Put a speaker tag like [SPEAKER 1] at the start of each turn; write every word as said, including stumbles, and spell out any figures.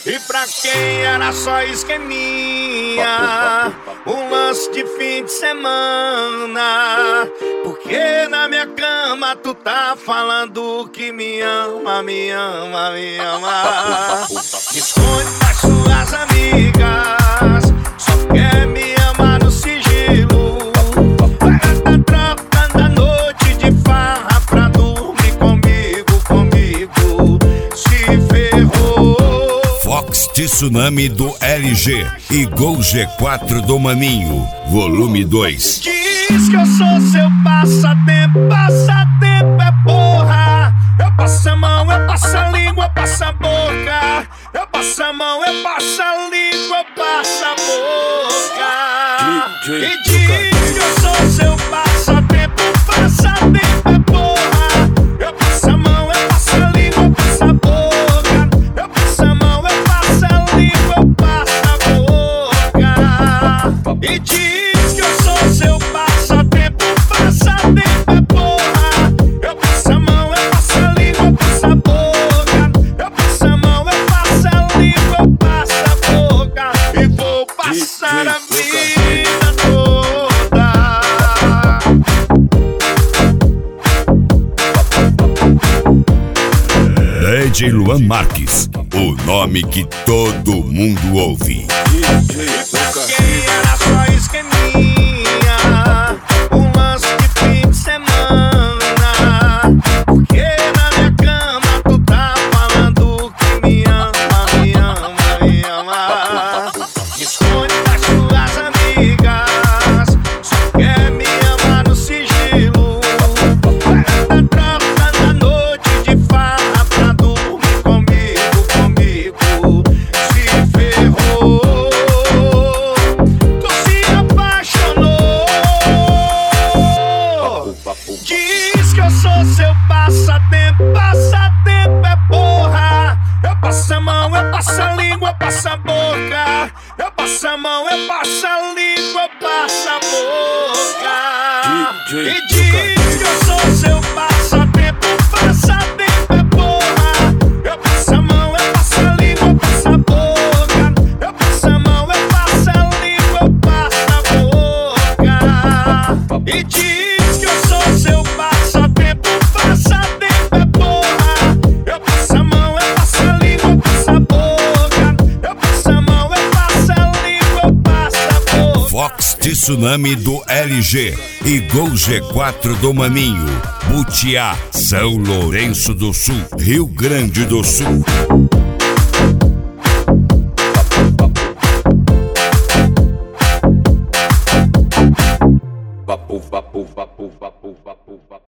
[SPEAKER 1] E pra quem era só esqueminha, um lance de fim de semana. Porque na minha cama tu tá falando que me ama, me ama, me ama. Esconde das suas amigas, só quer me amar no sigilo. Tá trocando a noite de farra pra dormir comigo, comigo. Se ferrou.
[SPEAKER 2] Fox Tsunami do L G e Gol G quatro do Maninho, volume dois.
[SPEAKER 1] Diz que eu sou seu passatempo, passatempo é porra. Eu passo a mão, eu passo a língua, eu passo a boca. Eu passo a mão, eu passo a língua, eu passo a boca. E diz que eu sou seu passatempo, passatempo é porra. Eu passo a mão, eu passo a língua, eu passo a boca. Eu passo a mão, eu passo a língua, eu passo a boca. E diz que eu sou seu passatempo, passatempo é porra. Eu passo a mão, eu passo a língua, eu passo a boca. Eu passo a mão, eu passo a língua, eu passo a boca. E vou passar a vida toda.
[SPEAKER 2] D J Luan Marques, o nome que todo mundo ouve.
[SPEAKER 1] Quem era só esqueminha, um lance de fim de semana. Porque na minha cama tu tá falando que me ama, me ama, me ama. Esconde das suas amigas, só quer me amar no sigilo. Tá trocando a noite de farra pra dormir comigo, comigo. Se ferrou. Diz que eu sou seu passatempo, passatempo é porra. Eu passo a mão, eu passo a língua, eu passo a boca. Eu passo a mão, eu passo a língua, eu passo a boca. E diz que eu sou seu passatempo, passatempo é porra. Eu passo a mão, eu passo a língua, eu passo a boca. Eu passo a mão, eu passo a língua, eu passo a boca. E diz que eu sou seu passatempo, passatempo é porra. Eu passo a mão, eu passo a língua, eu passo a boca. Eu passo a mão, eu passo a língua, eu passo a boca.
[SPEAKER 2] Fox Tsunami do L G e Gol G quatro do Maninho, Butiá, São Lourenço do Sul, Rio Grande do Sul.
[SPEAKER 3] Vapo, vapo, vapo, vapo, vapo, vapo.